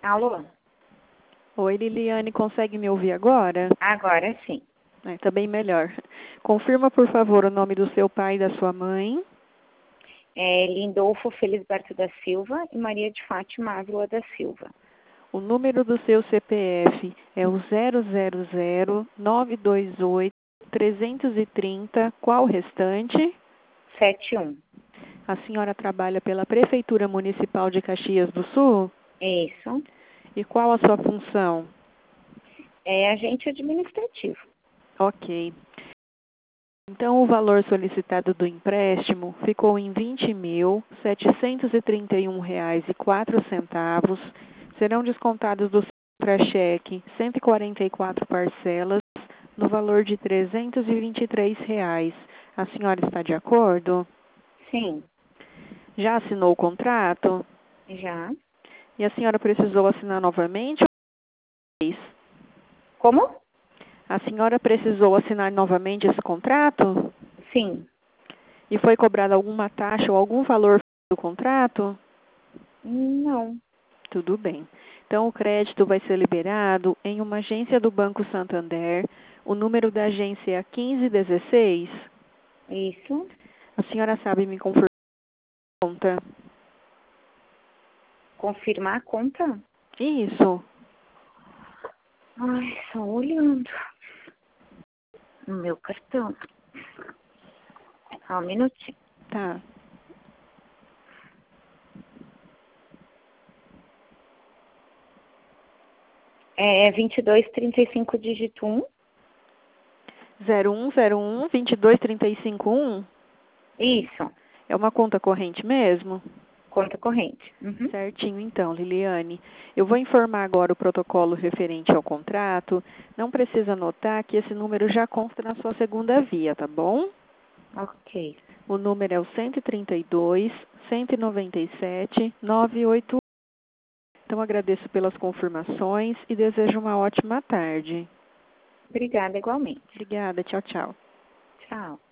Alô? Oi, Liliane, consegue me ouvir agora? Agora sim. Tá bem melhor. Confirma, por favor, o nome do seu pai e da sua mãe. Lindolfo Felisberto da Silva e Maria de Fátima Ávila da Silva. O número do seu CPF é o 000-928-330. Qual o restante? 71. A senhora trabalha pela Prefeitura Municipal de Caxias do Sul? Isso. E qual a sua função? É agente administrativo. Ok. Então, o valor solicitado do empréstimo ficou em R$ 20.731,04. Serão descontados do contra-cheque 144 parcelas, no valor de R$ 323. A senhora está de acordo? Sim. Já assinou o contrato? Já. E a senhora precisou assinar novamente ou fez? Como? A senhora precisou assinar novamente esse contrato? Sim. E foi cobrada alguma taxa ou algum valor do contrato? Não. Tudo bem. Então, o crédito vai ser liberado em uma agência do Banco Santander. O número da agência é 1516. Isso. A senhora sabe me confirmar a conta? Confirmar a conta? Isso. Ai, só olhando no meu cartão. Só um minutinho. Tá. É 2235 dígito 1. 0101-22351. Isso. É uma conta corrente mesmo? Conta corrente. Uhum. Certinho, então, Liliane. Eu vou informar agora o protocolo referente ao contrato. Não precisa anotar que esse número já consta na sua segunda via, tá bom? Ok. O número é o 132-197-981. Então, agradeço pelas confirmações e desejo uma ótima tarde. Obrigada igualmente. Obrigada, tchau, tchau. Tchau.